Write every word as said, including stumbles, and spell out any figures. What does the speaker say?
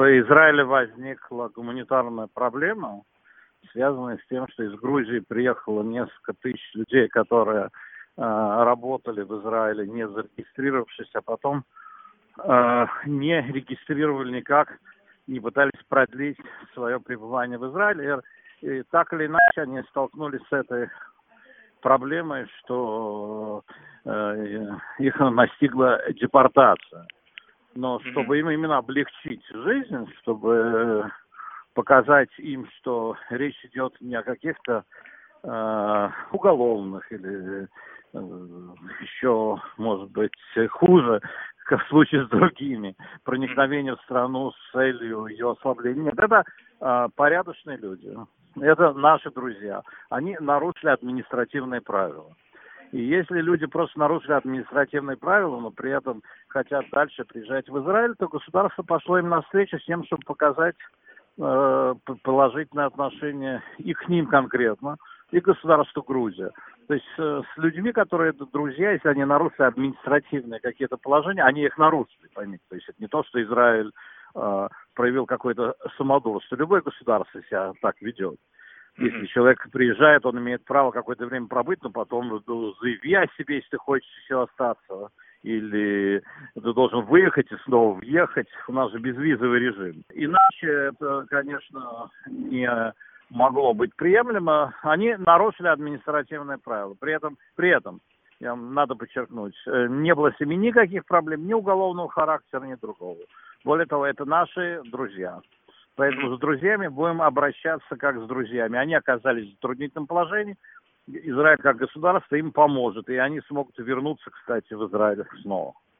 В Израиле возникла гуманитарная проблема, связанная с тем, что из Грузии приехало несколько тысяч людей, которые э, работали в Израиле, не зарегистрировавшись, а потом э, не регистрировали никак, не пытались продлить свое пребывание в Израиле. И, и так или иначе они столкнулись с этой проблемой, что э, их настигла депортация. Но чтобы им именно облегчить жизнь, чтобы показать им, что речь идет не о каких-то э, уголовных или э, еще, может быть, хуже, как в случае с другими, проникновение в страну с целью ее ослабления. Нет, это э, порядочные люди, это наши друзья. Они нарушили административные правила. И если люди просто нарушили административные правила, но при этом хотят дальше приезжать в Израиль, то государство пошло им навстречу с тем, чтобы показать э, положительное отношение и к ним конкретно, и к государству Грузия. То есть э, с людьми, которые друзья, если они нарушили административные какие-то положения, они их нарушили, поймите. То есть это не то, что Израиль э, проявил какое-то самодурство. Любое государство себя так ведет. Если человек приезжает, он имеет право какое-то время пробыть, но потом ну, заяви о себе, если ты хочешь еще остаться. Или ты должен выехать и снова въехать. У нас же безвизовый режим. Иначе это, конечно, не могло быть приемлемо. Они нарушили административные правила. При этом, при этом, я, надо подчеркнуть, не было с ними никаких проблем, ни уголовного характера, ни другого. Более того, это наши друзья. Поэтому с друзьями будем обращаться как с друзьями. Они оказались в затруднительном положении. Израиль как государство им поможет. И они смогут вернуться, кстати, в Израиль снова.